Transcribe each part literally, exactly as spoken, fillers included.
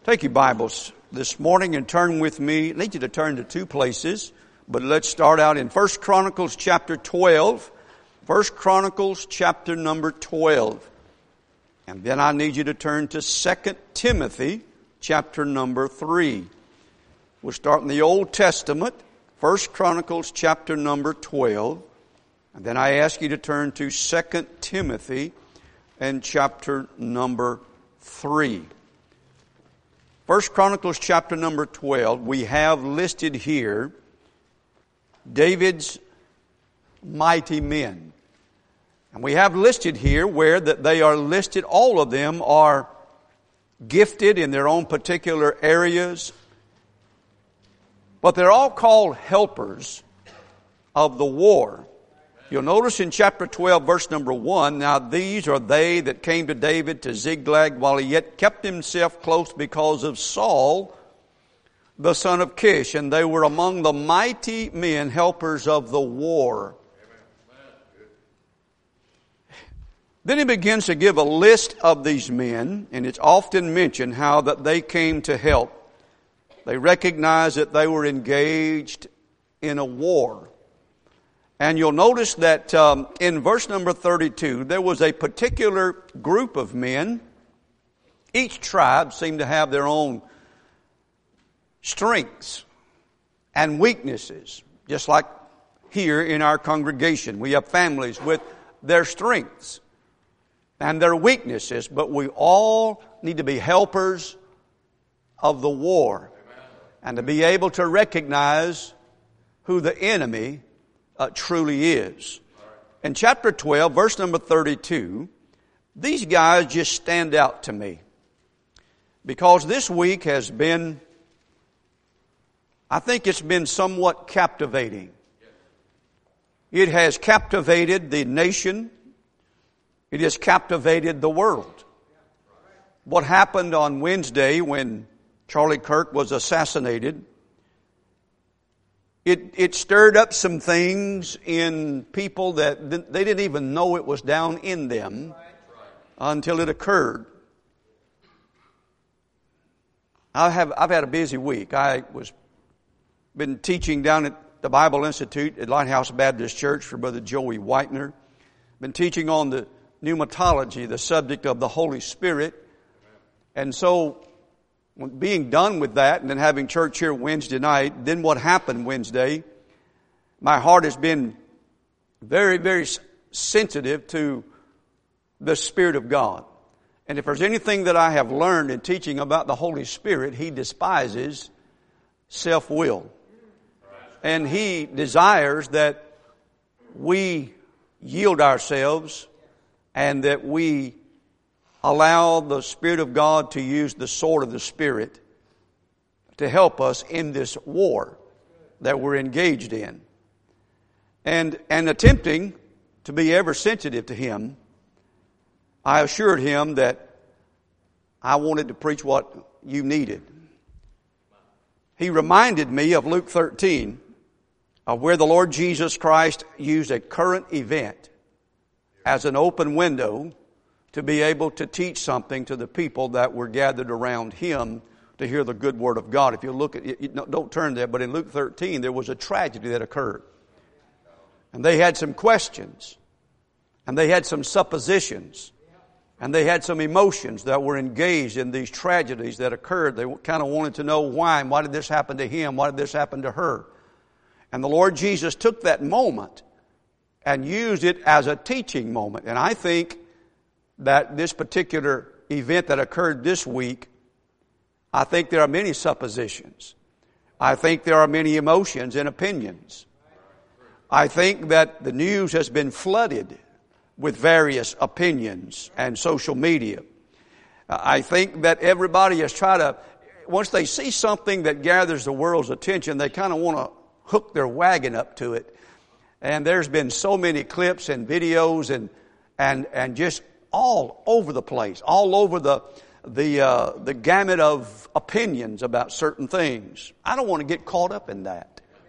Take your Bibles this morning and turn with me. I need you to turn to two places, but let's start out in First Chronicles chapter twelve. First Chronicles chapter number twelve. And then I need you to turn to Second Timothy chapter number three. We'll start in the Old Testament, First Chronicles chapter number twelve. And then I ask you to turn to Second Timothy and chapter number three. First Chronicles chapter number twelve, we have listed here David's mighty men. And we have listed here where that they are listed, all of them are gifted in their own particular areas, but they're all called helpers of the war. You'll notice in chapter twelve, verse number one, now these are they that came to David to Ziklag while he yet kept himself close because of Saul, the son of Kish. And they were among the mighty men, helpers of the war. Then he begins to give a list of these men, and it's often mentioned how that they came to help. They recognized that they were engaged in a war. And you'll notice that um, in verse number thirty-two, there was a particular group of men. Each tribe seemed to have their own strengths and weaknesses. Just like here in our congregation, we have families with their strengths and their weaknesses, but we all need to be helpers of the war and to be able to recognize who the enemy Uh, truly is. In chapter twelve, verse number thirty-two, these guys just stand out to me. Because this week has been, I think it's been somewhat captivating. It has captivated the nation. It has captivated the world. What happened on Wednesday when Charlie Kirk was assassinated, It, it stirred up some things in people that they didn't even know it was down in them until it occurred. I have, I've had a busy week. I was been teaching down at the Bible Institute at Lighthouse Baptist Church for Brother Joey Whitener. Been teaching on the pneumatology, the subject of the Holy Spirit. And so, being done with that and then having church here Wednesday night, then what happened Wednesday, my heart has been very, very sensitive to the Spirit of God. And if there's anything that I have learned in teaching about the Holy Spirit, He despises self-will. And He desires that we yield ourselves and that we allow the Spirit of God to use the sword of the Spirit to help us in this war that we're engaged in. And, and attempting to be ever sensitive to Him, I assured him that I wanted to preach what you needed. He reminded me of Luke thirteen, of where the Lord Jesus Christ used a current event as an open window to be able to teach something to the people that were gathered around Him to hear the good word of God. If you look at it, don't turn there, but in Luke thirteen, there was a tragedy that occurred. And they had some questions. And they had some suppositions. And they had some emotions that were engaged in these tragedies that occurred. They kind of wanted to know why, and why did this happen to him? Why did this happen to her? And the Lord Jesus took that moment and used it as a teaching moment. And I think that this particular event that occurred this week, I think there are many suppositions. I think there are many emotions and opinions. I think that the news has been flooded with various opinions and social media. I think that everybody has tried to, once they see something that gathers the world's attention, they kind of want to hook their wagon up to it. And there's been so many clips and videos and and and just all over the place, all over the the uh, the gamut of opinions about certain things. I don't want to get caught up in that.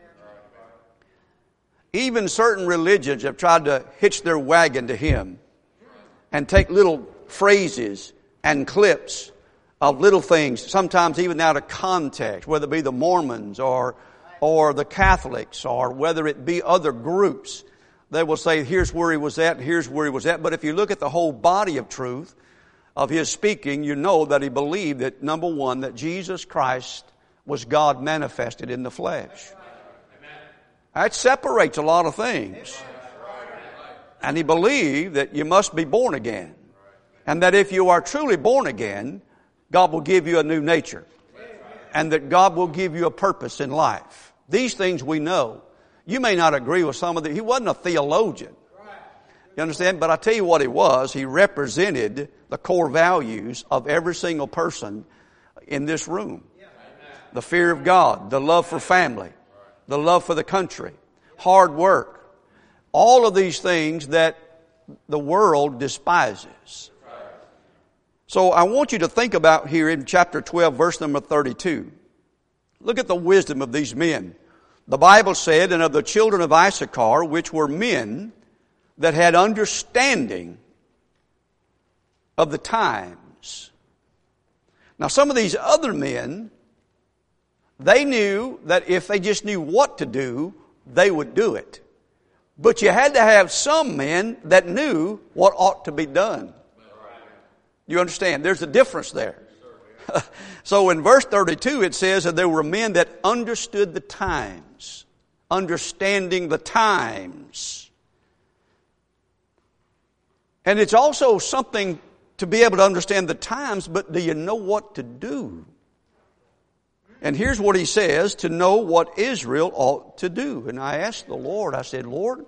Even certain religions have tried to hitch their wagon to Him and take little phrases and clips of little things, sometimes even out of context, whether it be the Mormons or, or the Catholics or whether it be other groups. They will say, here's where he was at, here's where he was at. But if you look at the whole body of truth of his speaking, you know that he believed that, number one, that Jesus Christ was God manifested in the flesh. That separates a lot of things. And he believed that you must be born again. And that if you are truly born again, God will give you a new nature. And that God will give you a purpose in life. These things we know. You may not agree with some of them. He wasn't a theologian. You understand? But I tell you what he was. He represented the core values of every single person in this room. The fear of God, the love for family, the love for the country, hard work. All of these things that the world despises. So I want you to think about here in chapter twelve, verse number thirty-two. Look at the wisdom of these men. The Bible said, and of the children of Issachar, which were men that had understanding of the times. Now some of these other men, they knew that if they just knew what to do, they would do it. But you had to have some men that knew what ought to be done. You understand? There's a difference there. So in verse thirty-two it says that there were men that understood the times. Understanding the times. And it's also something to be able to understand the times, but do you know what to do? And here's what he says, to know what Israel ought to do. And I asked the Lord, I said, Lord,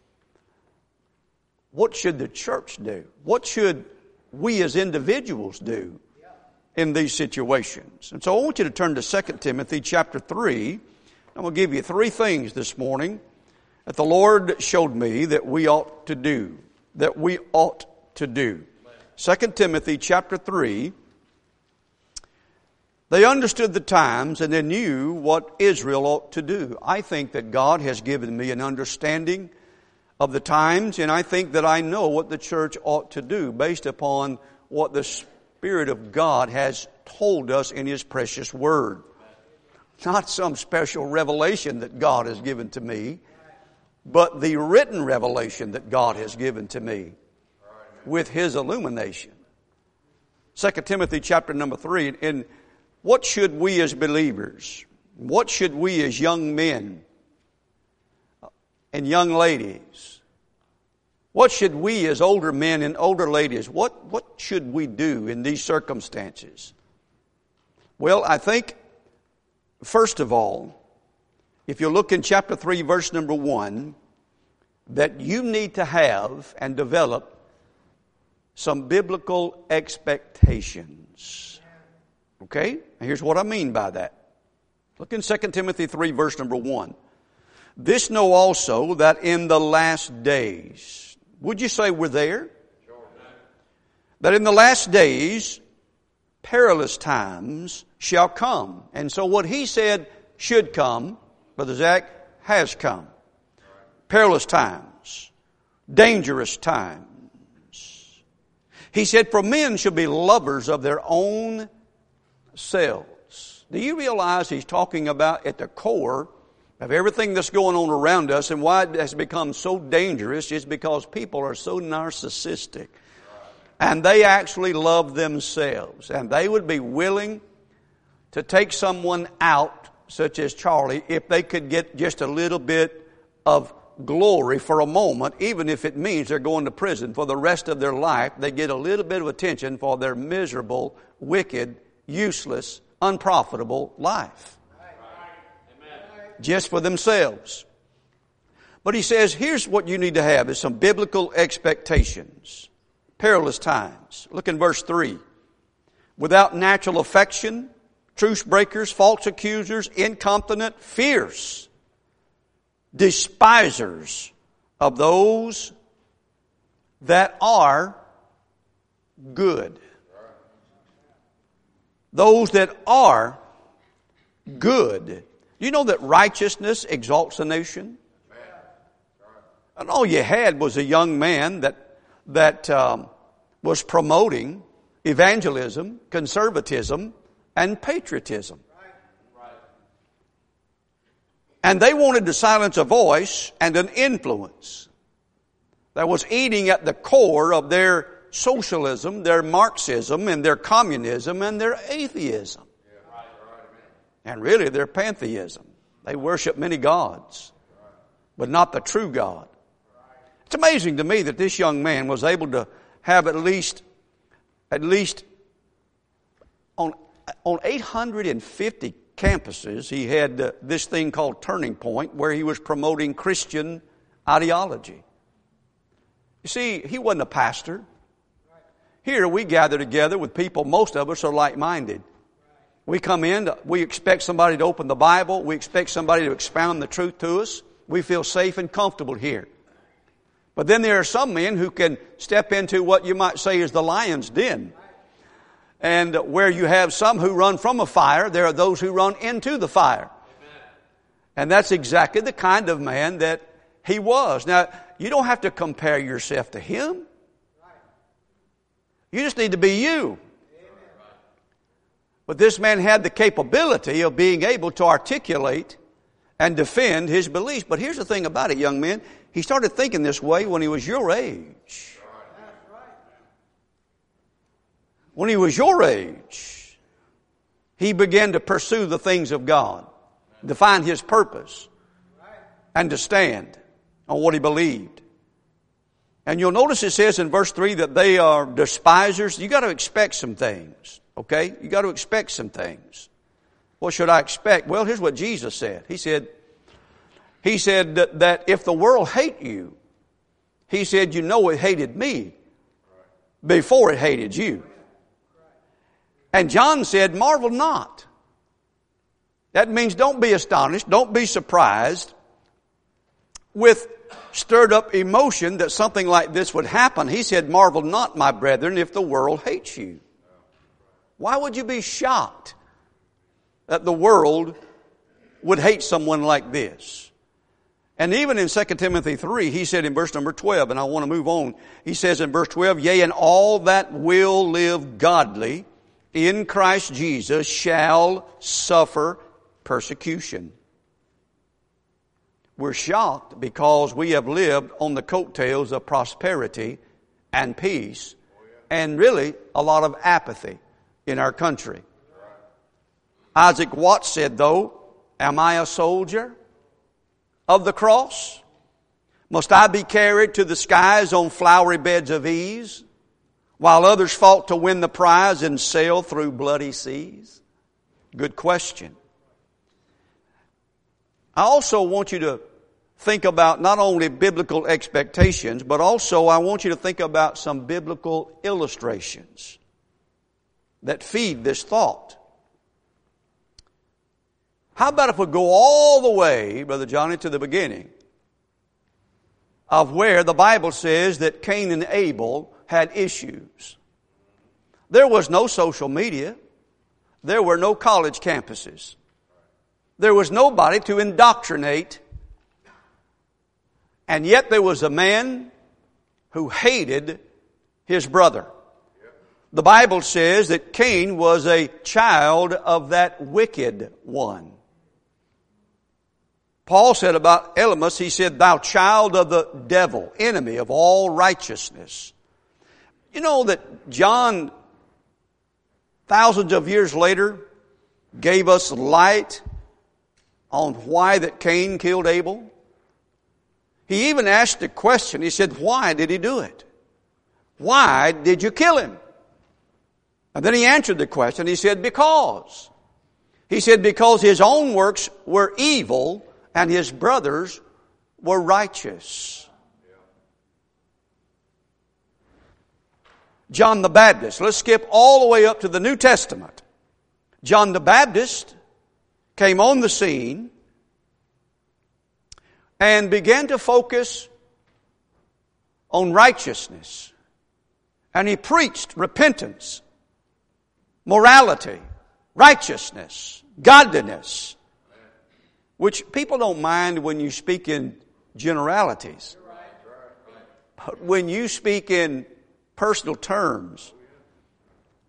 what should the church do? What should we as individuals do in these situations? And so I want you to turn to Second Timothy chapter three. I'm going to give you three things this morning that the Lord showed me that we ought to do. That we ought to do. Second Timothy chapter three. They understood the times and they knew what Israel ought to do. I think that God has given me an understanding of the times, and I think that I know what the church ought to do based upon what the Spirit of God has told us in His precious Word. Not some special revelation that God has given to me, but the written revelation that God has given to me with His illumination. Second Timothy chapter number three, and what should we as believers, what should we as young men and young ladies, what should we as older men and older ladies, what, what should we do in these circumstances? Well, I think, first of all, if you look in chapter three, verse number one, that you need to have and develop some biblical expectations. Okay? And here's what I mean by that. Look in Second Timothy three, verse number one. This know also that in the last days, would you say we're there? Sure. That in the last days, perilous times shall come. And so what he said should come, Brother Zach, has come. Perilous times. Dangerous times. He said, for men shall be lovers of their own selves. Do you realize he's talking about at the core of everything that's going on around us, and why it has become so dangerous is because people are so narcissistic. And they actually love themselves. And they would be willing to take someone out, such as Charlie, if they could get just a little bit of glory for a moment, even if it means they're going to prison for the rest of their life. They get a little bit of attention for their miserable, wicked, useless, unprofitable life. Just for themselves. But he says, here's what you need to have is some biblical expectations. Perilous times. Look in verse three. Without natural affection, truce breakers, false accusers, incontinent, fierce, despisers of those that are good. Those that are good. You know that righteousness exalts a nation? And all you had was a young man that that um, was promoting evangelism, conservatism, and patriotism. And they wanted to silence a voice and an influence that was eating at the core of their socialism, their Marxism, and their communism, and their atheism. And really their pantheism. They worship many gods, but not the true God. It's amazing to me that this young man was able to have at least, at least on, on eight hundred fifty campuses, he had uh, this thing called Turning Point, where he was promoting Christian ideology. You see, he wasn't a pastor. Here we gather together with people, most of us are like-minded. We come in, we expect somebody to open the Bible, we expect somebody to expound the truth to us. We feel safe and comfortable here. But then there are some men who can step into what you might say is the lion's den. And where you have some who run from a fire, there are those who run into the fire. And that's exactly the kind of man that he was. Now, you don't have to compare yourself to him. You just need to be you. But this man had the capability of being able to articulate and defend his beliefs. But here's the thing about it, young men. He started thinking this way when he was your age. When he was your age, he began to pursue the things of God, to find his purpose, and to stand on what he believed. And you'll notice it says in verse three that they are despisers. You got to expect some things, okay? You got to expect some things. What should I expect? Well, here's what Jesus said. He said, He said that, that if the world hate you, he said, you know it hated me before it hated you. And John said, marvel not. That means don't be astonished, don't be surprised with stirred up emotion that something like this would happen. He said, marvel not, my brethren, if the world hates you. Why would you be shocked that the world would hate someone like this? And even in Second Timothy three, he said in verse number twelve, and I want to move on, he says in verse twelve, yea, and all that will live godly in Christ Jesus shall suffer persecution. We're shocked because we have lived on the coattails of prosperity and peace and really a lot of apathy in our country. Isaac Watts said, though, am I a soldier of the cross? Must I be carried to the skies on flowery beds of ease, while others fought to win the prize and sail through bloody seas? Good question. I also want you to think about not only biblical expectations, but also I want you to think about some biblical illustrations that feed this thought. How about if we go all the way, Brother Johnny, to the beginning of where the Bible says that Cain and Abel had issues. There was no social media. There were no college campuses. There was nobody to indoctrinate. And yet there was a man who hated his brother. The Bible says that Cain was a child of that wicked one. Paul said about Elymas, he said, thou child of the devil, enemy of all righteousness. You know that John, thousands of years later, gave us light on why that Cain killed Abel? He even asked a question. He said, why did he do it? Why did you kill him? And then he answered the question. He said, because. He said, because his own works were evil and his brothers were righteous. John the Baptist. Let's skip all the way up to the New Testament. John the Baptist came on the scene and began to focus on righteousness. And he preached repentance, morality, righteousness, godliness, which people don't mind when you speak in generalities. But when you speak in personal terms,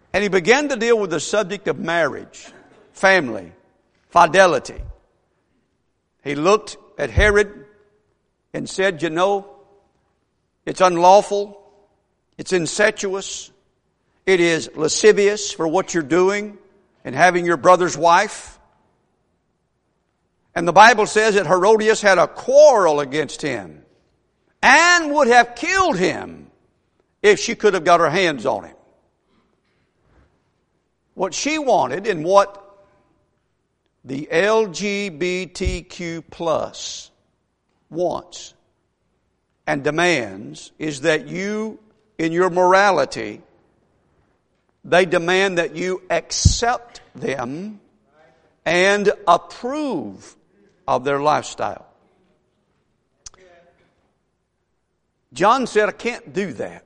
And he began to deal with the subject of marriage, family, fidelity. He looked at Herod and said, you know, it's unlawful, it's incestuous, it is lascivious for what you're doing and having your brother's wife. And the Bible says that Herodias had a quarrel against him and would have killed him if she could have got her hands on him. What she wanted and what the L G B T Q plus wants and demands is that you, in your morality, they demand that you accept them and approve of their lifestyle. John said, I can't do that.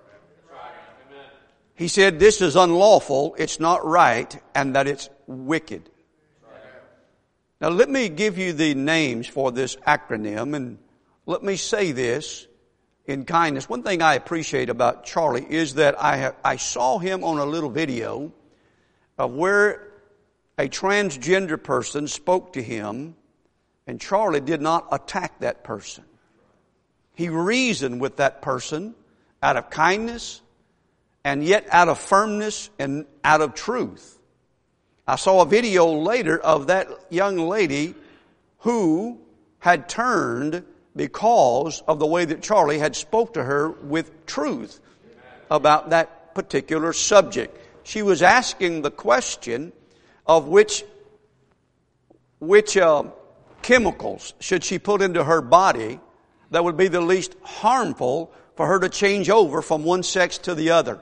He said, this is unlawful, it's not right, and that it's wicked. Now let me give you the names for this acronym, and let me say this in kindness. One thing I appreciate about Charlie is that I have, I saw him on a little video of where a transgender person spoke to him, and Charlie did not attack that person. He reasoned with that person out of kindness and yet out of firmness and out of truth. I saw a video later of that young lady who had turned because of the way that Charlie had spoke to her with truth about that particular subject. She was asking the question of which, which uh, chemicals should she put into her body that would be the least harmful for her to change over from one sex to the other.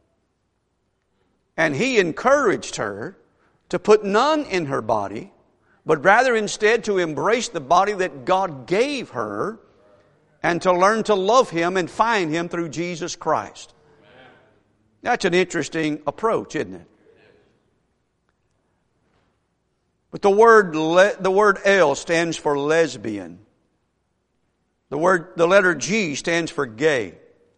And he encouraged her to put none in her body, but rather instead to embrace the body that God gave her and to learn to love Him and find Him through Jesus Christ. That's an interesting approach, isn't it? But the word le- the word L stands for lesbian. The word the letter G stands for gay.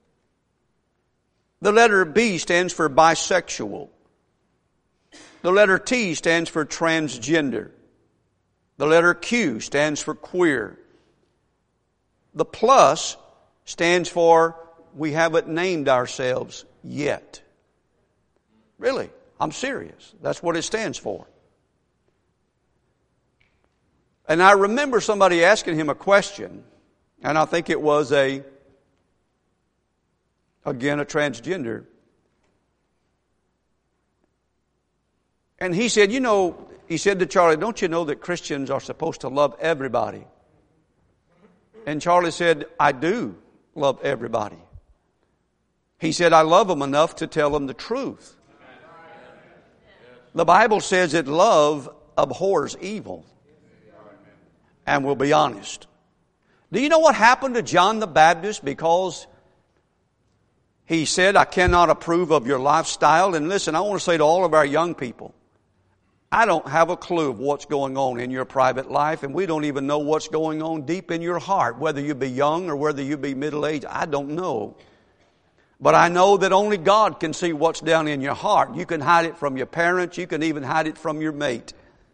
The letter B stands for bisexual. The letter T stands for transgender. The letter Q stands for queer. The plus stands for we haven't named ourselves yet. Really, I'm serious. That's what it stands for. And I remember somebody asking him a question, and I think it was a, again, a transgender. And he said, you know, he said to Charlie, don't you know that Christians are supposed to love everybody? And Charlie said, I do love everybody. He said, I love them enough to tell them the truth. The Bible says that love abhors evil. And we'll be honest. Do you know what happened to John the Baptist because he said, I cannot approve of your lifestyle? And listen, I want to say to all of our young people, I don't have a clue of what's going on in your private life, and we don't even know what's going on deep in your heart, whether you be young or whether you be middle-aged. I don't know. But I know that only God can see what's down in your heart. You can hide it from your parents. You can even hide it from your mate.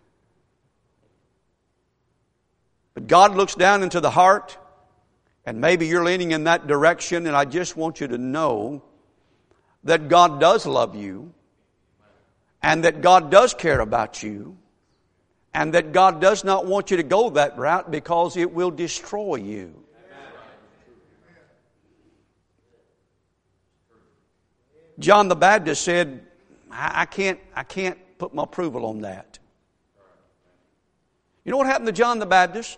But God looks down into the heart, and maybe you're leaning in that direction, and I just want you to know that God does love you, and that God does care about you, and that God does not want you to go that route because it will destroy you. John the Baptist said, I can't, I can't put my approval on that. You know what happened to John the Baptist?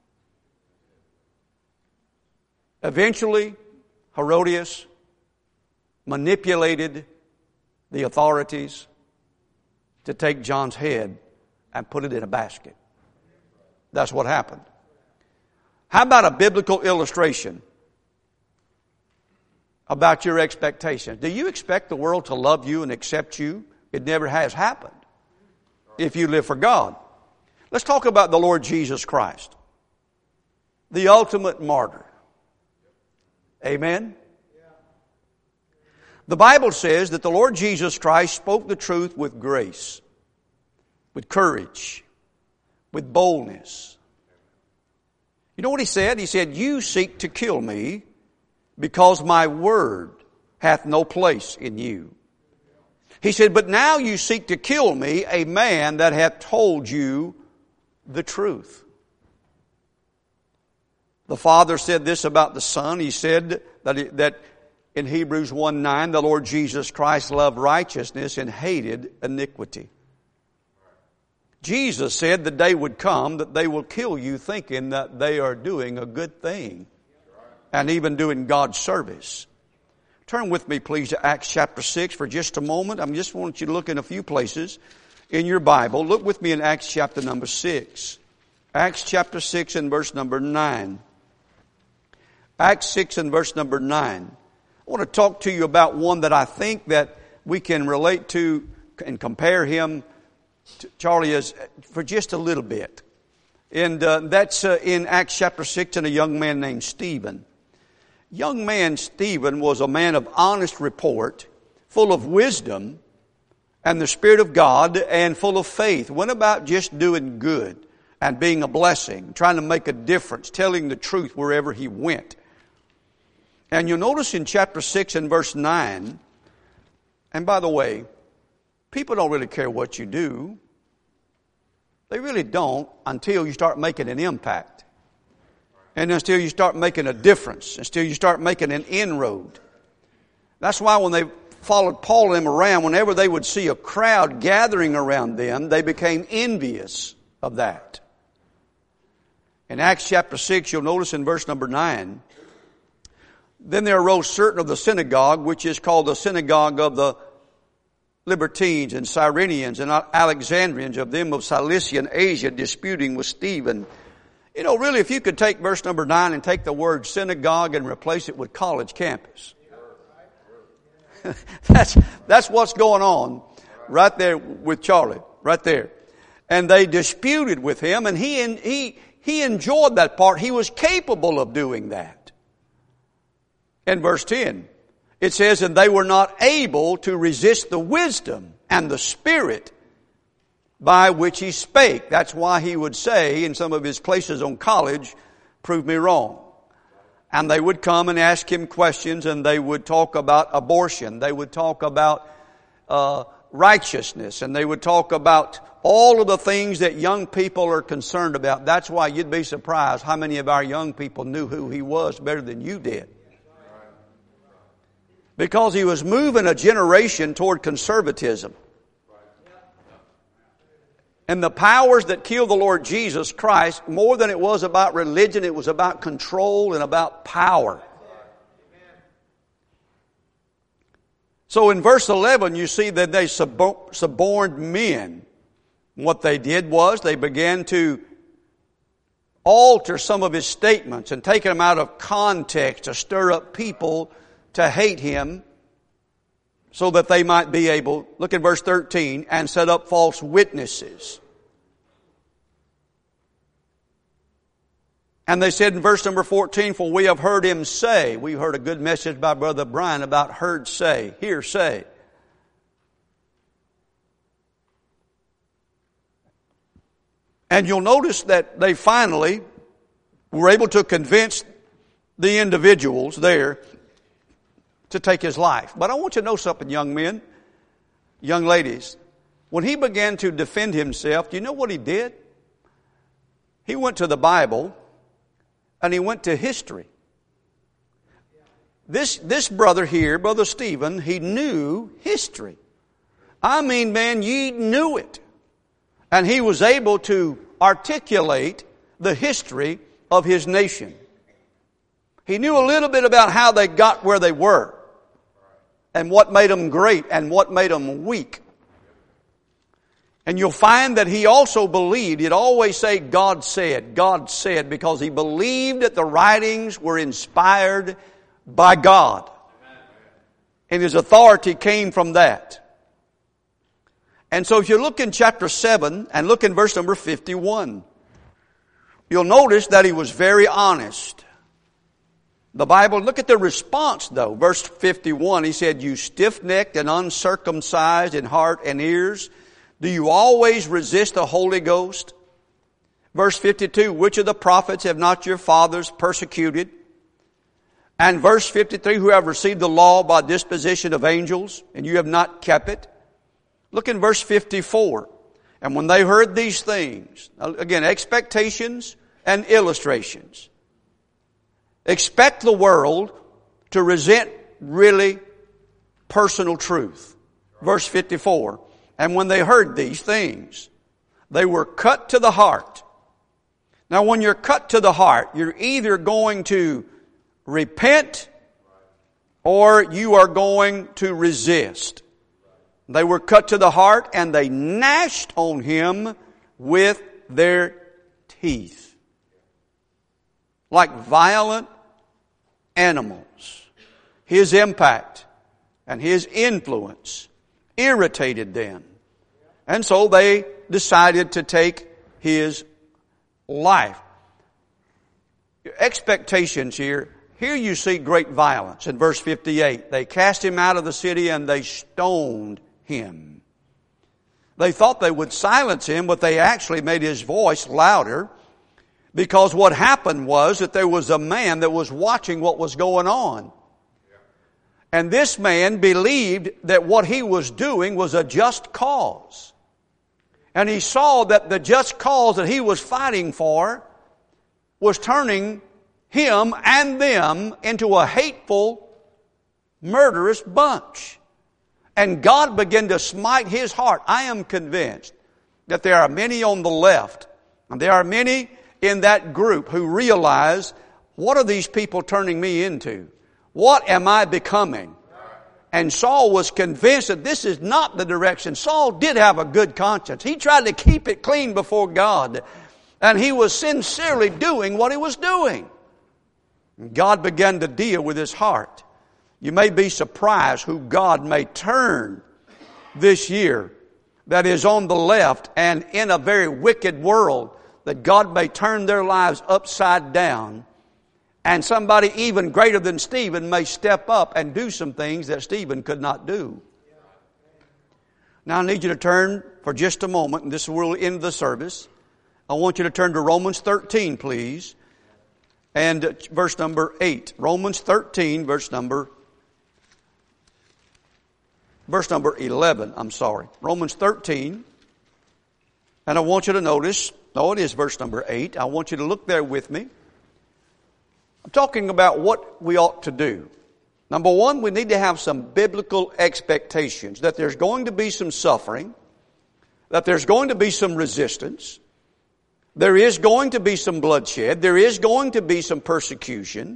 Eventually, Herodias manipulated the authorities to take John's head and put it in a basket. That's what happened. How about a biblical illustration about your expectations? Do you expect the world to love you and accept you? It never has happened if you live for God. Let's talk about the Lord Jesus Christ, the ultimate martyr. Amen? The Bible says that the Lord Jesus Christ spoke the truth with grace, with courage, with boldness. You know what he said? He said, you seek to kill me because my word hath no place in you. He said, but now you seek to kill me, a man that hath told you the truth. The Father said this about the Son. He said that, he, that in Hebrews one nine, the Lord Jesus Christ loved righteousness and hated iniquity. Jesus said the day would come that they will kill you thinking that they are doing a good thing and even doing God's service. Turn with me, please, to Acts chapter six for just a moment. I just want you to look in a few places in your Bible. Look with me in Acts chapter number six. Acts chapter six and verse number nine. Acts six and verse number nine. I want to talk to you about one that I think that we can relate to and compare him to Charlie as for just a little bit. And uh, that's uh, in Acts chapter six, and a young man named Stephen. Young man Stephen was a man of honest report, full of wisdom and the Spirit of God, and full of faith. Went about just doing good and being a blessing, trying to make a difference, telling the truth wherever he went. And you'll notice in chapter six and verse nine, and by the way, people don't really care what you do. They really don't until you start making an impact. And until you start making a difference. Until you start making an inroad. That's why when they followed Paul and them around, whenever they would see a crowd gathering around them, they became envious of that. In Acts chapter six, you'll notice in verse number nine, then there arose certain of the synagogue, which is called the synagogue of the Libertines and Cyrenians and Alexandrians, of them of Cilicia and Asia, disputing with Stephen. You know, really, if you could take verse number nine and take the word synagogue and replace it with college campus. that's, that's what's going on right there with Charlie, right there. And they disputed with him, and he, he, he enjoyed that part. He was capable of doing that. In verse ten, it says, and they were not able to resist the wisdom and the Spirit by which he spake. That's why he would say in some of his places on college, prove me wrong. And they would come and ask him questions, and they would talk about abortion. They would talk about uh, righteousness, and they would talk about all of the things that young people are concerned about. That's why you'd be surprised how many of our young people knew who he was better than you did. Because he was moving a generation toward conservatism. And the powers that killed the Lord Jesus Christ, more than it was about religion, it was about control and about power. So in verse eleven, you see that they suborned men. What they did was they began to alter some of his statements and take them out of context to stir up people to hate him, so that they might be able, look at verse thirteen, and set up false witnesses. And they said in verse number fourteen, for we have heard him say, we heard a good message by Brother Brian about heard say, hear say. And you'll notice that they finally were able to convince the individuals there to take his life. But I want you to know something, young men, young ladies. When he began to defend himself, do you know what he did? He went to the Bible and he went to history. This, this brother here, Brother Stephen, he knew history. I mean, man, ye knew it. And he was able to articulate the history of his nation. He knew a little bit about how they got where they were, and what made them great and what made them weak. And you'll find that he also believed, he'd always say, God said, God said, because he believed that the writings were inspired by God. And his authority came from that. And so if you look in chapter seven and look in verse number fifty-one, you'll notice that he was very honest. The Bible, look at the response though. Verse fifty-one, he said, you stiff-necked and uncircumcised in heart and ears, do you always resist the Holy Ghost? Verse fifty-two, which of the prophets have not your fathers persecuted? And verse fifty-three, who have received the law by disposition of angels, and you have not kept it? Look in verse fifty-four. And when they heard these things, again, expectations and illustrations. Expect the world to resent really personal truth. Verse fifty-four. And when they heard these things, they were cut to the heart. Now when you're cut to the heart, you're either going to repent or you are going to resist. They were cut to the heart and they gnashed on him with their teeth. Like violent animals. His impact and his influence irritated them. And so they decided to take his life. Expectations here. Here you see great violence in verse fifty-eight. They cast him out of the city and they stoned him. They thought they would silence him, but they actually made his voice louder, because what happened was that there was a man that was watching what was going on. And this man believed that what he was doing was a just cause. And he saw that the just cause that he was fighting for was turning him and them into a hateful, murderous bunch. And God began to smite his heart. I am convinced that there are many on the left, and there are many in that group who realize, what are these people turning me into? What am I becoming? And Saul was convinced that this is not the direction. Saul did have a good conscience. He tried to keep it clean before God. And he was sincerely doing what he was doing. God began to deal with his heart. You may be surprised who God may turn this year that is on the left and in a very wicked world, that God may turn their lives upside down. And somebody even greater than Stephen may step up and do some things that Stephen could not do. Now I need you to turn for just a moment, and this will end the service. I want you to turn to Romans thirteen, please. And verse number eight. Romans thirteen, verse number Verse number eleven, I'm sorry. Romans thirteen. And I want you to notice, no, it is verse number eight. I want you to look there with me. I'm talking about what we ought to do. Number one, we need to have some biblical expectations that there's going to be some suffering, that there's going to be some resistance, there is going to be some bloodshed, there is going to be some persecution.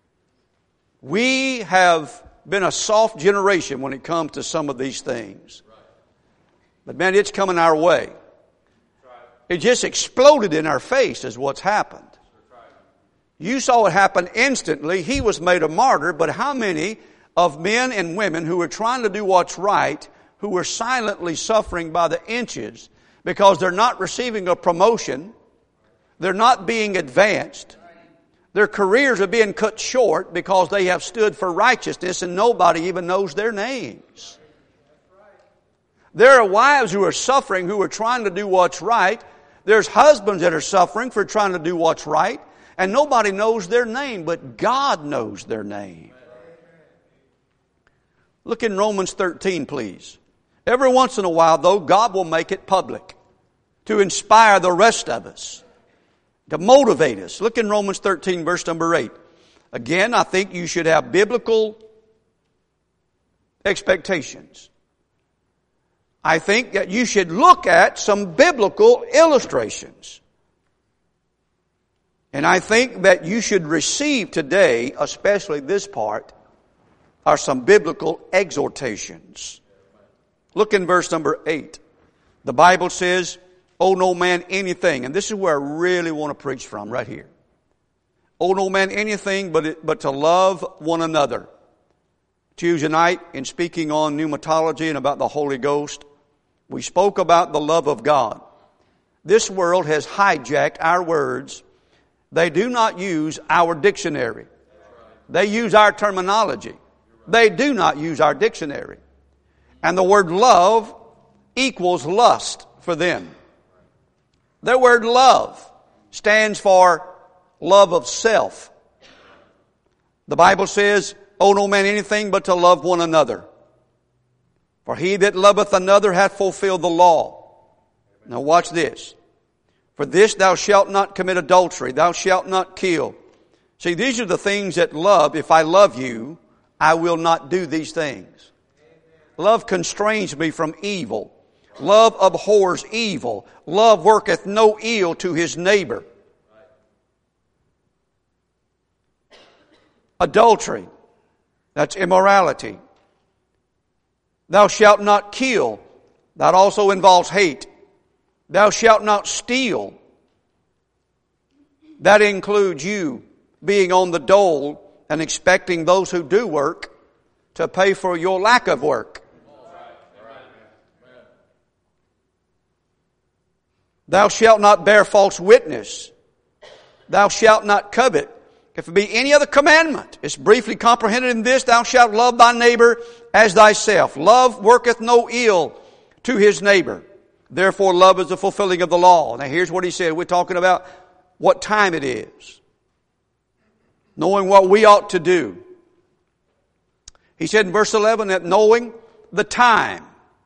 We have been a soft generation when it comes to some of these things. But man, it's coming our way. It just exploded in our face is what's happened. You saw it happen instantly. He was made a martyr, but how many of men and women who are trying to do what's right, who are silently suffering by the inches because they're not receiving a promotion, they're not being advanced, their careers are being cut short because they have stood for righteousness and nobody even knows their names. There are wives who are suffering who are trying to do what's right. There's husbands that are suffering for trying to do what's right. And nobody knows their name, but God knows their name. Look in Romans thirteen, please. Every once in a while, though, God will make it public to inspire the rest of us, to motivate us. Look in Romans thirteen, verse number eight. Again, I think you should have biblical expectations. I think that you should look at some biblical illustrations. And I think that you should receive today, especially this part, are some biblical exhortations. Look in verse number eight. The Bible says, owe no man anything. And this is where I really want to preach from, right here. Owe no man anything but, it, but to love one another. Tuesday night, in speaking on pneumatology and about the Holy Ghost, we spoke about the love of God. This world has hijacked our words. They do not use our dictionary. They use our terminology. They do not use our dictionary. And the word love equals lust for them. Their word love stands for love of self. The Bible says, owe no man anything but to love one another. For he that loveth another hath fulfilled the law. Now watch this. For this thou shalt not commit adultery. Thou shalt not kill. See, these are the things that love. If I love you, I will not do these things. Love constrains me from evil. Love abhors evil. Love worketh no ill to his neighbor. Adultery, that's immorality. Thou shalt not kill. That also involves hate. Thou shalt not steal. That includes you being on the dole and expecting those who do work to pay for your lack of work. Thou shalt not bear false witness. Thou shalt not covet. If it be any other commandment, it's briefly comprehended in this: thou shalt love thy neighbor as thyself. Love worketh no ill to his neighbor. Therefore love is the fulfilling of the law. Now here's what he said. We're talking about what time it is. Knowing what we ought to do. He said in verse eleven that knowing the time.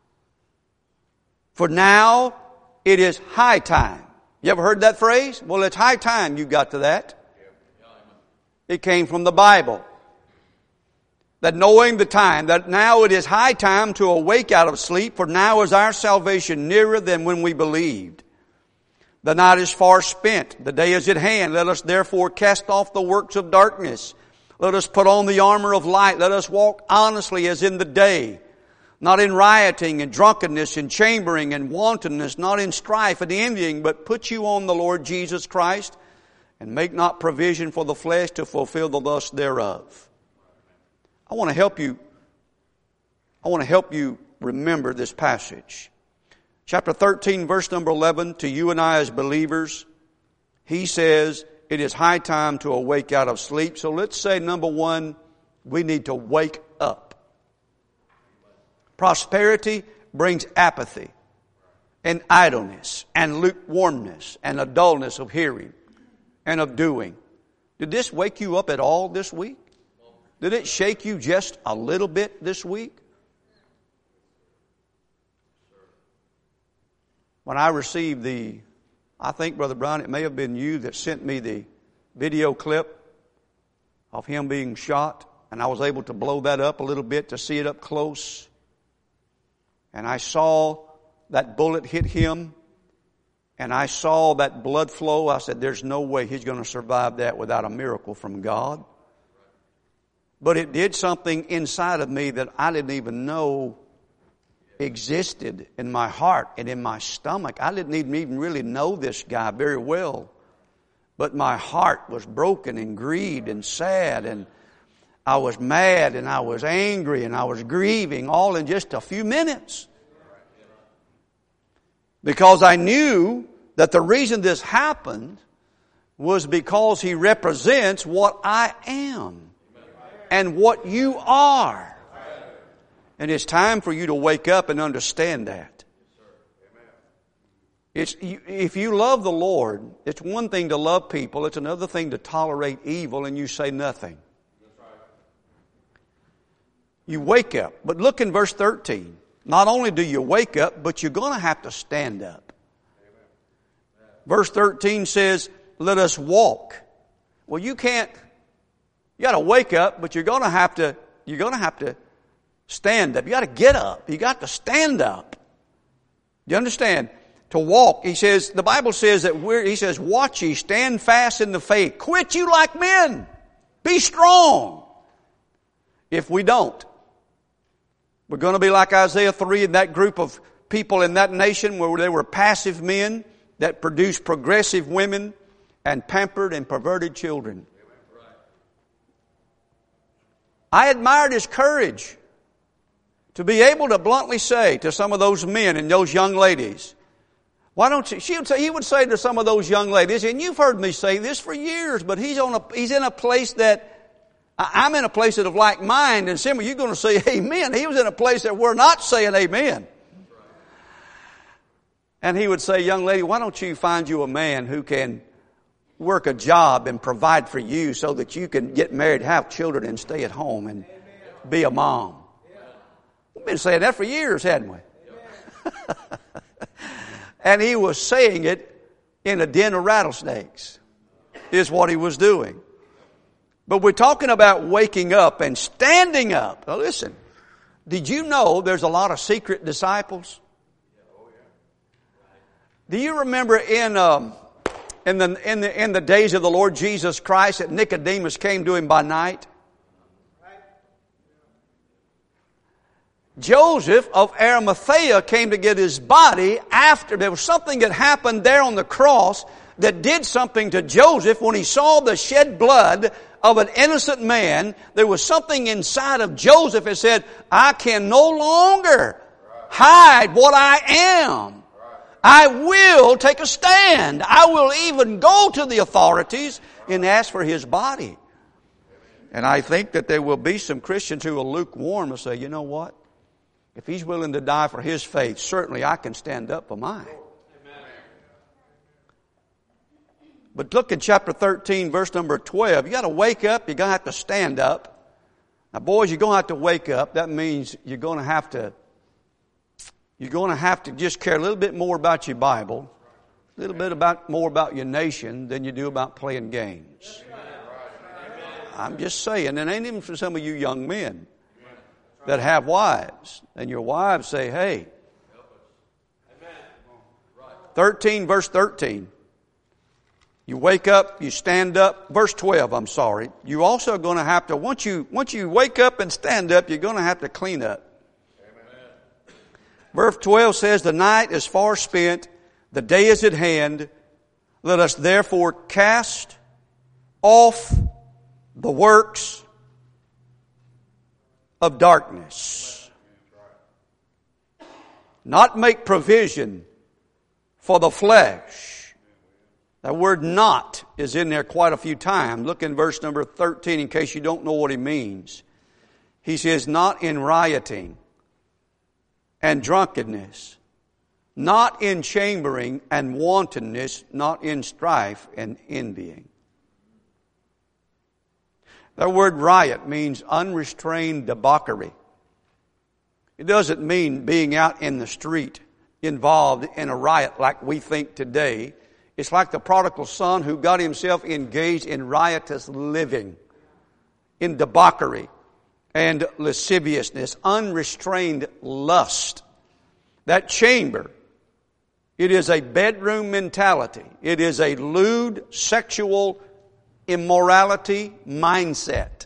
For now it is high time. You ever heard that phrase? Well, it's high time you got to that. It came from the Bible. That knowing the time, that now it is high time to awake out of sleep, for now is our salvation nearer than when we believed. The night is far spent, the day is at hand. Let us therefore cast off the works of darkness. Let us put on the armor of light. Let us walk honestly as in the day, not in rioting and drunkenness and chambering and wantonness, not in strife and envying, but put you on the Lord Jesus Christ, and make not provision for the flesh to fulfill the lust thereof. I want to help you. I want to help you remember this passage. Chapter thirteen, verse number eleven, to you and I as believers, he says, it is high time to awake out of sleep. So let's say, number one, we need to wake up. Prosperity brings apathy and idleness and lukewarmness and a dullness of hearing and of doing. Did this wake you up at all this week? Did it shake you just a little bit this week? When I received the, I think, Brother Brown, it may have been you that sent me the video clip of him being shot, and I was able to blow that up a little bit to see it up close. And I saw that bullet hit him, and I saw that blood flow. I said, there's no way he's going to survive that without a miracle from God. But it did something inside of me that I didn't even know existed in my heart and in my stomach. I didn't even really know this guy very well. But my heart was broken and grieved and sad, and I was mad and I was angry and I was grieving all in just a few minutes. Because I knew that the reason this happened was because he represents what I am and what you are. And it's time for you to wake up and understand that. It's, if you love the Lord, it's one thing to love people. It's another thing to tolerate evil and you say nothing. You wake up. But look in verse thirteen. Not only do you wake up, but you're going to have to stand up. Verse thirteen says, let us walk. Well, you can't, you got to wake up, but you're going to have to, you're going to have to stand up. You got to get up. You got to stand up. Do you understand? To walk, he says, the Bible says that we're, he says, watch ye, stand fast in the faith. Quit you like men. Be strong. If we don't, we're going to be like Isaiah three and that group of people in that nation where they were passive men that produced progressive women and pampered and perverted children. I admired his courage to be able to bluntly say to some of those men and those young ladies, why don't you, she would say, he would say to some of those young ladies, and you've heard me say this for years, but he's on a, he's in a place that I'm in a place of like mind, and some of you are going to say amen. He was in a place that we're not saying amen. And he would say, young lady, why don't you find you a man who can work a job and provide for you so that you can get married, have children, and stay at home and be a mom. We've been saying that for years, hadn't we? And he was saying it in a den of rattlesnakes, is what he was doing. But we're talking about waking up and standing up. Now listen, did you know there's a lot of secret disciples? Do you remember in um, in the in the in the days of the Lord Jesus Christ that Nicodemus came to him by night? Joseph of Arimathea came to get his body after there was something that happened there on the cross that did something to Joseph when he saw the shed blood of an innocent man. There was something inside of Joseph that said, I can no longer hide what I am. I will take a stand. I will even go to the authorities and ask for his body. And I think that there will be some Christians who are lukewarm and say, you know what? If he's willing to die for his faith, certainly I can stand up for mine. But look at chapter thirteen, verse number twelve. You got to wake up. You're going to have to stand up. Now, boys, you're going to have to wake up. That means you're going to have to, you're going to have to just care a little bit more about your Bible, a little bit about more about your nation than you do about playing games. I'm just saying, and it ain't even for some of you young men that have wives, and your wives say, hey, thirteen, verse thirteen. You wake up, you stand up. Verse twelve, I'm sorry. You also going to have to, once you, once you wake up and stand up, you're going to have to clean up. Amen. Verse twelve says, the night is far spent, the day is at hand. Let us therefore cast off the works of darkness. Not make provision for the flesh. That word not is in there quite a few times. Look in verse number thirteen in case you don't know what he means. He says, not in rioting and drunkenness, not in chambering and wantonness, not in strife and envying. That word riot means unrestrained debauchery. It doesn't mean being out in the street involved in a riot like we think today. It's like the prodigal son who got himself engaged in riotous living, in debauchery and lasciviousness, unrestrained lust. That chamber, it is a bedroom mentality. It is a lewd sexual immorality mindset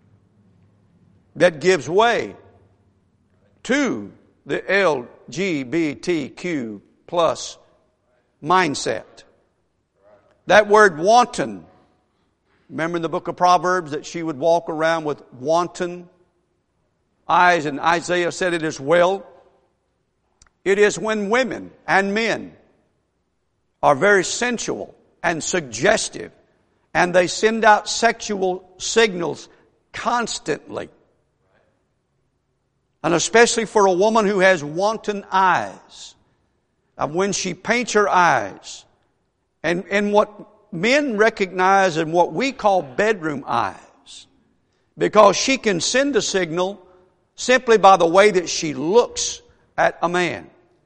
that gives way to the L G B T Q plus mindset. That word wanton, remember in the book of Proverbs that she would walk around with wanton eyes, and Isaiah said it as well. It is when women and men are very sensual and suggestive, and they send out sexual signals constantly. And especially for a woman who has wanton eyes. And when she paints her eyes, and, and what men recognize and what we call bedroom eyes, because she can send a signal simply by the way that she looks at a man.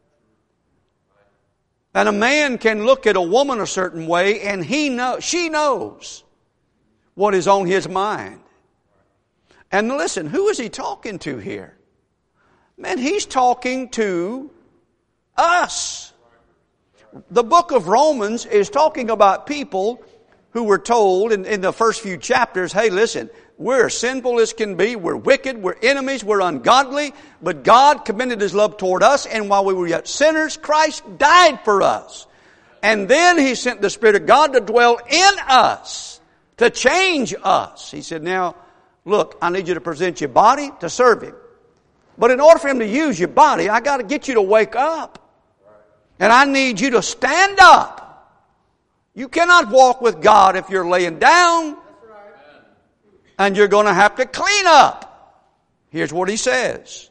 And a man can look at a woman a certain way, and he know, she knows what is on his mind. And listen, who is he talking to here? Man, he's talking to us. The book of Romans is talking about people who were told in, in the first few chapters, hey, listen, we're as sinful as can be, we're wicked, we're enemies, we're ungodly, but God commended His love toward us, and while we were yet sinners, Christ died for us. And then He sent the Spirit of God to dwell in us, to change us. He said, now, look, I need you to present your body to serve Him. But in order for Him to use your body, I got to get you to wake up. And I need you to stand up. You cannot walk with God if you're laying down. And you're going to have to clean up. Here's what he says.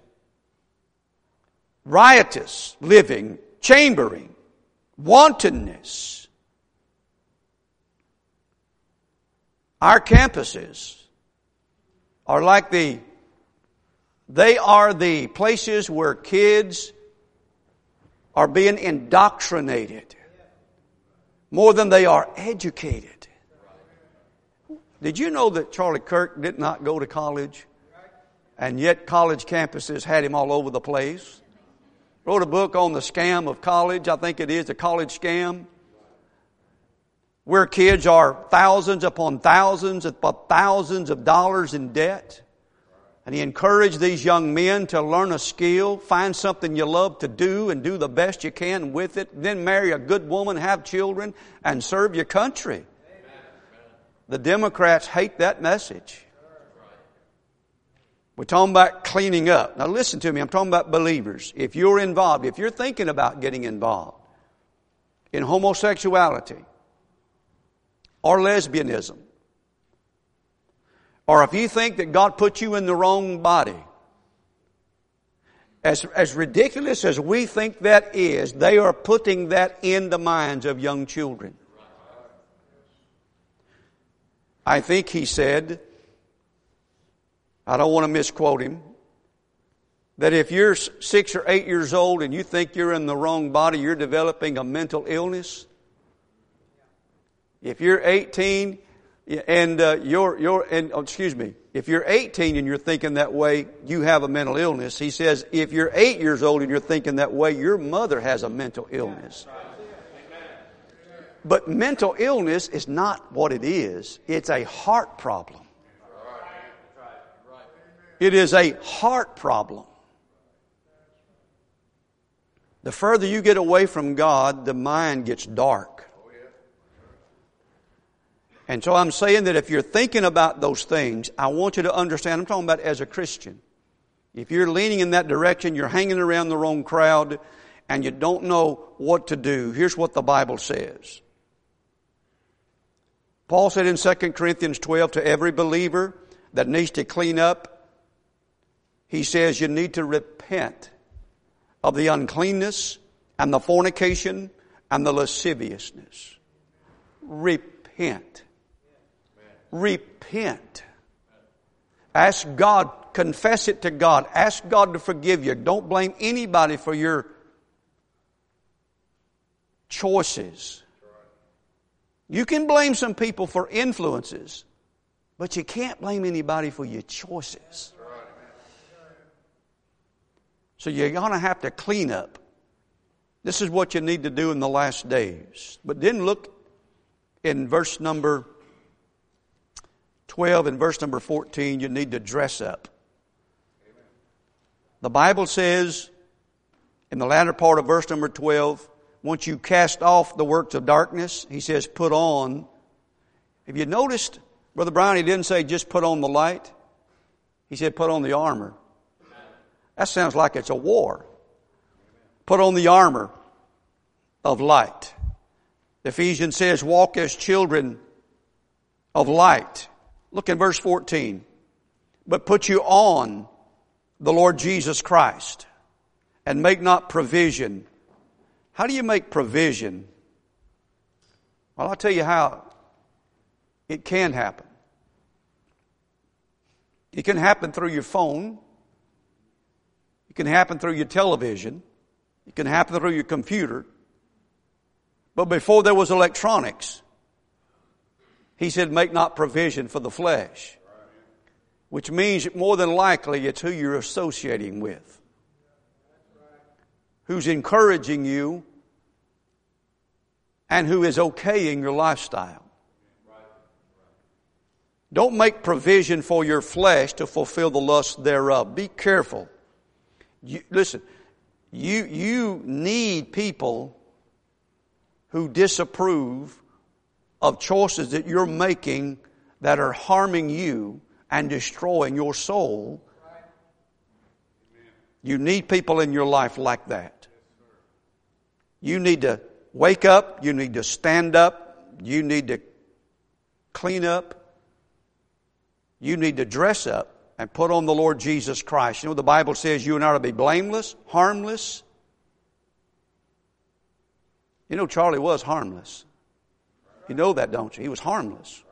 Riotous living, chambering, wantonness. Our campuses are like the, they are the places where kids are being indoctrinated more than they are educated. Did you know that Charlie Kirk did not go to college? And yet college campuses had him all over the place. Wrote a book on the scam of college, I think it is, the college scam. Where kids are thousands upon thousands upon thousands of dollars in debt. And he encouraged these young men to learn a skill, find something you love to do and do the best you can with it. Then marry a good woman, have children, and serve your country. The Democrats hate that message. We're talking about cleaning up. Now listen to me, I'm talking about believers. If you're involved, if you're thinking about getting involved in homosexuality or lesbianism, or if you think that God put you in the wrong body, as, as ridiculous as we think that is, they are putting that in the minds of young children. I think he said, I don't want to misquote him, that if you're six or eight years old and you think you're in the wrong body, you're developing a mental illness. If you're eighteen and uh, you're, you're, and oh, excuse me, if you're eighteen and you're thinking that way, you have a mental illness. He says, if you're eight years old and you're thinking that way, your mother has a mental illness. But mental illness is not what it is. It's a heart problem. It is a heart problem. The further you get away from God, the mind gets dark. And so I'm saying that if you're thinking about those things, I want you to understand, I'm talking about as a Christian. If you're leaning in that direction, you're hanging around the wrong crowd, and you don't know what to do, here's what the Bible says. Paul said in Second Corinthians twelve, to every believer that needs to clean up, he says you need to repent of the uncleanness and the fornication and the lasciviousness. Repent. Repent. Ask God, confess it to God. Ask God to forgive you. Don't blame anybody for your choices. You can blame some people for influences, but you can't blame anybody for your choices. So you're going to have to clean up. This is what you need to do in the last days. But then look in verse number twelve and verse number fourteen, you need to dress up. The Bible says in the latter part of verse number twelve, once you cast off the works of darkness, he says put on. Have you noticed, Brother Brian, he didn't say just put on the light. He said put on the armor. That sounds like it's a war. Put on the armor of light. Ephesians says walk as children of light. Look in verse fourteen. But put you on the Lord Jesus Christ and make not provision. How do you make provision? Well, I'll tell you how it can happen. It can happen through your phone. It can happen through your television. It can happen through your computer. But before there was electronics, he said, make not provision for the flesh. Which means more than likely it's who you're associating with. Who's encouraging you and who is okaying your lifestyle. Don't make provision for your flesh to fulfill the lust thereof. Be careful. You, listen, you, you need people who disapprove of choices that you're making that are harming you and destroying your soul. You need people in your life like that. You need to wake up. You need to stand up. You need to clean up. You need to dress up and put on the Lord Jesus Christ. You know, the Bible says you and I are to be blameless, harmless. You know, Charlie was harmless. You know that, don't you? He was harmless.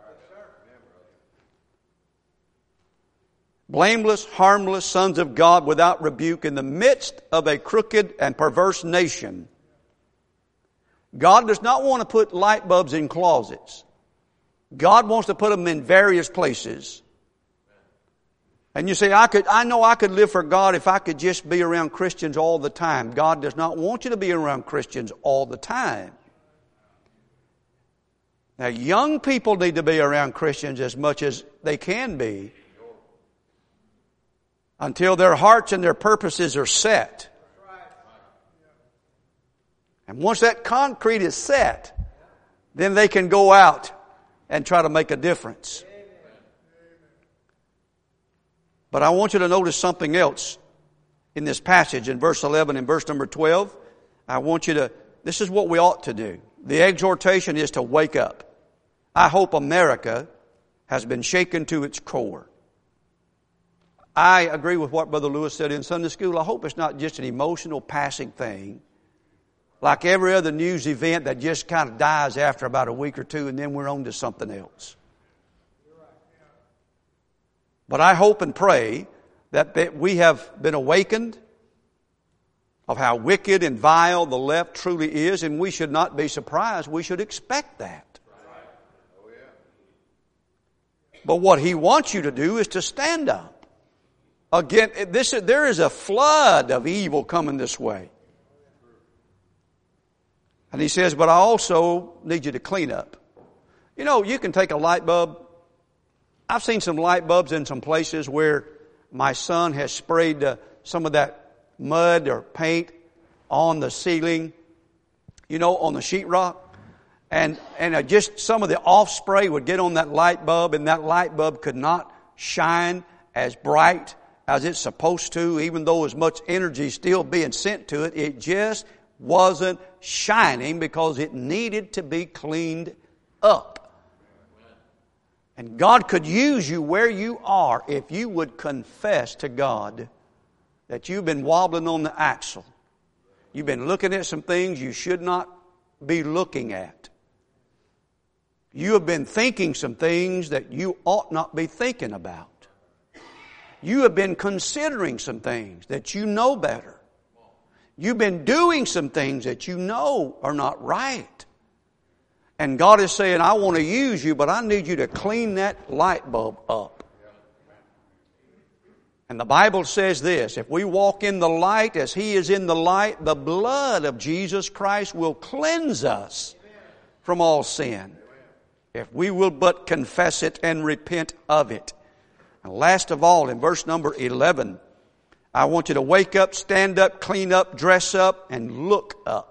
Blameless, harmless sons of God without rebuke in the midst of a crooked and perverse nation. God does not want to put light bulbs in closets. God wants to put them in various places. And you say, I could, I know I could live for God if I could just be around Christians all the time. God does not want you to be around Christians all the time. Now, young people need to be around Christians as much as they can be until their hearts and their purposes are set. And once that concrete is set, then they can go out and try to make a difference. But I want you to notice something else in this passage in verse eleven and verse number twelve. I want you to, this is what we ought to do. The exhortation is to wake up. I hope America has been shaken to its core. I agree with what Brother Lewis said in Sunday school. I hope it's not just an emotional passing thing, like every other news event that just kind of dies after about a week or two and then we're on to something else. But I hope and pray that we have been awakened of how wicked and vile the left truly is, and we should not be surprised. We should expect that. But what he wants you to do is to stand up. Again, this, there is a flood of evil coming this way. And he says, but I also need you to clean up. You know, you can take a light bulb. I've seen some light bulbs in some places where my son has sprayed uh, some of that mud or paint on the ceiling, you know, on the sheetrock. And, and uh, just some of the off spray would get on that light bulb, and that light bulb could not shine as bright as it's supposed to, even though as much energy is still being sent to it. It just wasn't shining because it needed to be cleaned up. And God could use you where you are if you would confess to God that you've been wobbling on the axle. You've been looking at some things you should not be looking at. You have been thinking some things that you ought not be thinking about. You have been considering some things that you know better. You've been doing some things that you know are not right. And God is saying, I want to use you, but I need you to clean that light bulb up. And the Bible says this, if we walk in the light as He is in the light, the blood of Jesus Christ will cleanse us from all sin. If we will but confess it and repent of it. And last of all, in verse number eleven, I want you to wake up, stand up, clean up, dress up, and look up.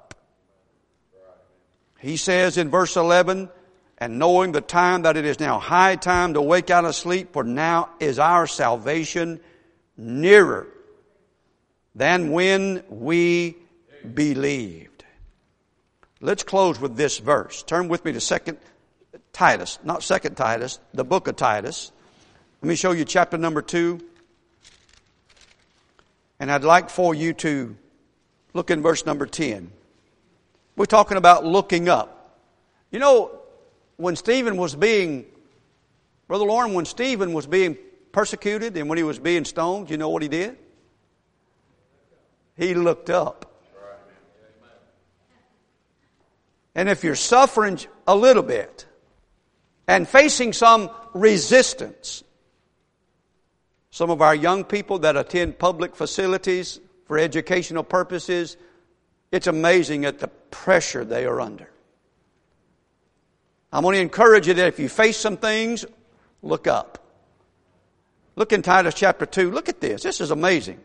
He says in verse eleven, and knowing the time that it is now high time to wake out of sleep, for now is our salvation nearer than when we believed. Let's close with this verse. Turn with me to Second Titus, not Second Titus, the book of Titus. Let me show you chapter number two. And I'd like for you to look in verse number ten. We're talking about looking up. You know, when Stephen was being, Brother Lauren, when Stephen was being persecuted and when he was being stoned, you know what he did? He looked up. And if you're suffering a little bit and facing some resistance, some of our young people that attend public facilities for educational purposes, it's amazing at the pressure they are under. I'm going to encourage you that if you face some things, look up. Look in Titus chapter two. Look at this. This is amazing.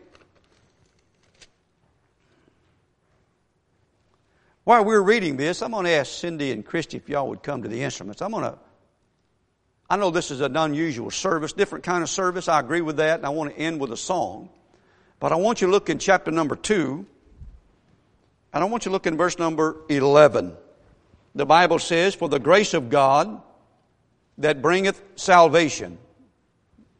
While we're reading this, I'm going to ask Cindy and Christy if y'all would come to the instruments. I'm going to, I know this is an unusual service, different kind of service. I agree with that, and I want to end with a song. But I want you to look in chapter number two. And I want you to look in verse number eleven. The Bible says, for the grace of God that bringeth salvation.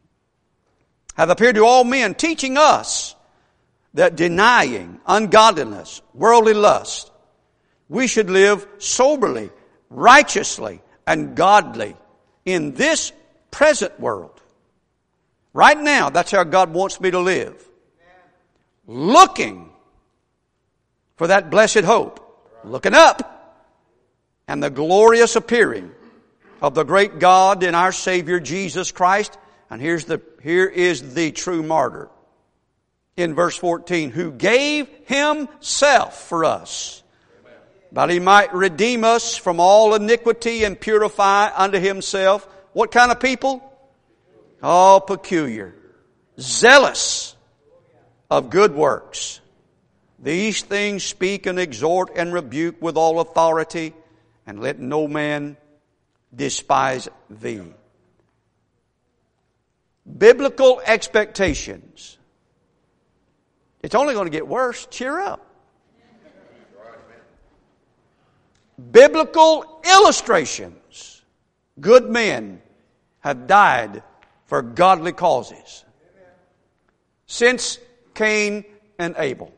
hath appeared to all men, teaching us that denying ungodliness, worldly lust, we should live soberly, righteously, and godly in this present world. Right now, that's how God wants me to live. Looking for that blessed hope. Looking up. And the glorious appearing of the great God and our Savior Jesus Christ. And here's the, here is the true martyr. In verse fourteen, who gave himself for us, but he might redeem us from all iniquity and purify unto himself. What kind of people? All peculiar, zealous of good works. These things speak and exhort and rebuke with all authority, and let no man despise thee. Biblical expectations. It's only going to get worse. Cheer up. Biblical illustrations. Good men have died for godly causes. Since Cain and Abel.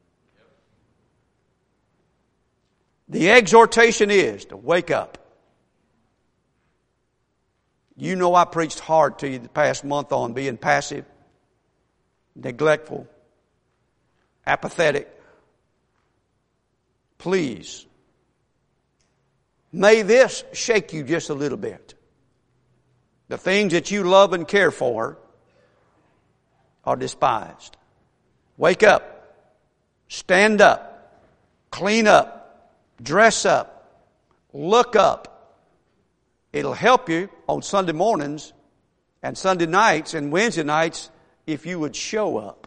The exhortation is to wake up. You know I preached hard to you the past month on being passive, neglectful, apathetic. Please, may this shake you just a little bit. The things that you love and care for are despised. Wake up. Stand up. Clean up. Dress up. Look up. It'll help you on Sunday mornings and Sunday nights and Wednesday nights if you would show up.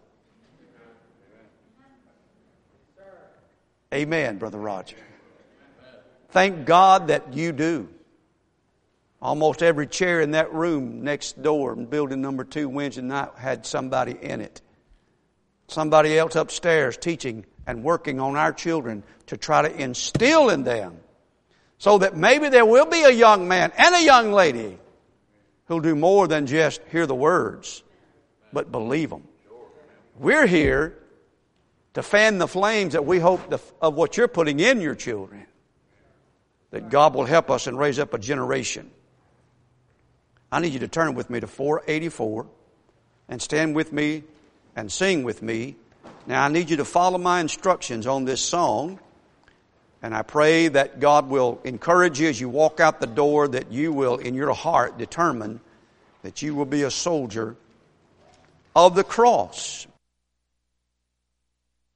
Amen, Brother Roger. Thank God that you do. Almost every chair in that room next door in building number two Wednesday night had somebody in it. Somebody else upstairs teaching and working on our children to try to instill in them so that maybe there will be a young man and a young lady who'll do more than just hear the words, but believe them. We're here to fan the flames that we hope the, of what you're putting in your children. That God will help us and raise up a generation. I need you to turn with me to four eighty-four and stand with me and sing with me. Now I need you to follow my instructions on this song. And I pray that God will encourage you as you walk out the door, that you will in your heart determine that you will be a soldier of the cross.